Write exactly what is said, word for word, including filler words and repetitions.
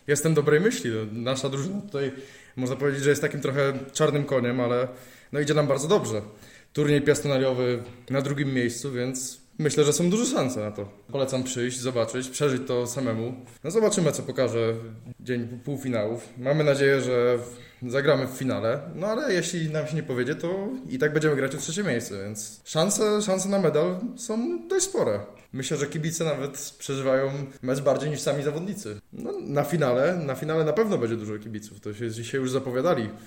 Jestem dobrej myśli. Nasza drużyna tutaj można powiedzieć, że jest takim trochę czarnym koniem, ale no idzie nam bardzo dobrze. Turniej piastonariowy na drugim miejscu, więc myślę, że są duże szanse na to. Polecam przyjść, zobaczyć, przeżyć to samemu. No zobaczymy, co pokaże dzień półfinałów. Mamy nadzieję, że zagramy w finale, no ale jeśli nam się nie powiedzie, to i tak będziemy grać o trzecie miejsce, więc szanse, szanse na medal są dość spore. Myślę, że kibice nawet przeżywają mecz bardziej niż sami zawodnicy. No, na finale, na finale na pewno będzie dużo kibiców, to się dzisiaj już zapowiadali